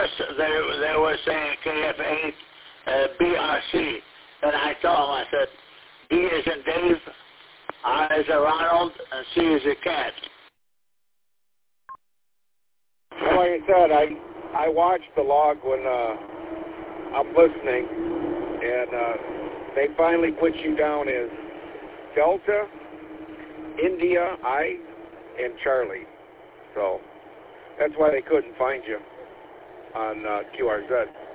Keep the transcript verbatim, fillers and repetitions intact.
they they were saying K F eight uh, B R C, and I told them, I said, D is in Dave, R is in Ronald, and C is a cat. Well, like I said, I I watched the log when uh, I'm listening, and uh, they finally put you down as Delta, India, I, and Charlie. So that's why they couldn't find you on uh, Q R Z.